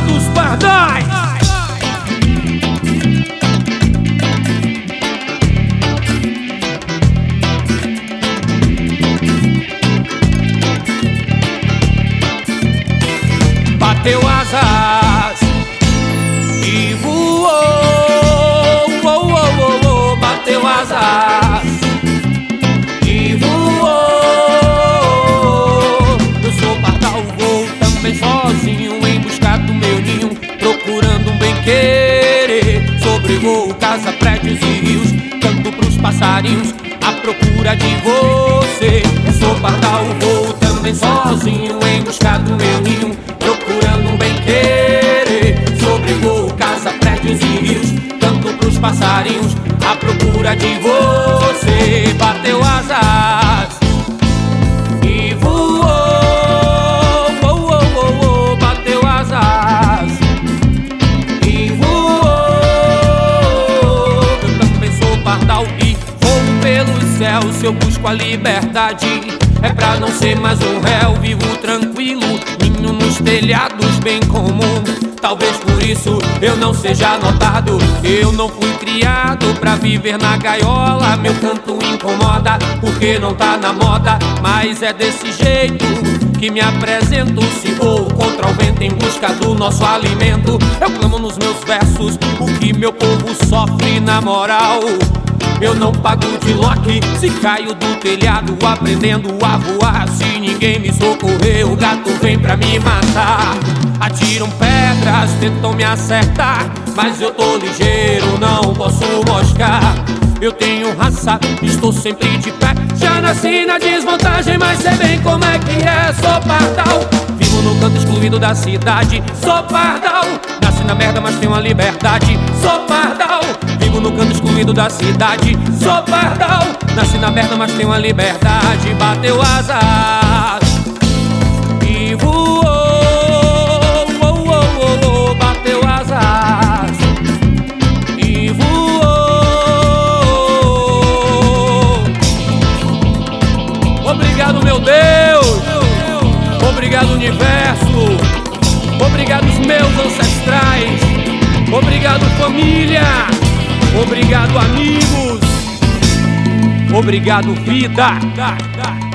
Banda dos Pardais. Bateu asas e voou, bateu asas e voou. Eu sou pardal, vou também sozinho em busca do meu ninho, procurando um bem-querer. Sobrevoo casa, prédios e rios, canto pros passarinhos à procura de você. Eu sou pardal, vou também sozinho em busca do meu ninho, procurando um bem-querer. Sobrevoo casa, prédios e rios, canto pros passarinhos à procura de você. Bateu asas e voou, bateu asas e voou. Eu também sou pardal e voo pelos céus. Se eu busco a liberdade, é pra não ser mais um réu. Vivo tranquilo, ninho nos telhados, bem comum. Talvez por isso eu não seja notado. Eu não fui criado pra viver na gaiola. Meu canto incomoda porque não tá na moda, mas é desse jeito que me apresento. Se vou contra o vento em busca do nosso alimento, eu clamo nos meus versos o que meu povo sofre na moral. Eu não pago de Loki se caio do telhado aprendendo a voar. Se ninguém me socorrer, o gato vem pra me matar. Atiram pedras, tentam me acertar, mas eu tô ligeiro, não posso moscar. Eu tenho raça, estou sempre de pé. Já nasci na desvantagem, mas sei bem como é que é. Sou pardal, vivo no canto excluído da cidade. Sou pardal, nasci na merda, mas tenho a liberdade. Sou pardal, vivo no canto excluído da cidade. Sou pardal, nasci na merda, mas tenho a liberdade. Bateu asas e voou, bateu asas e voou. Obrigado, meu Deus. Obrigado, universo. Obrigado, os meus ancestrais. Obrigado, família. Obrigado, amigos. Obrigado, vida.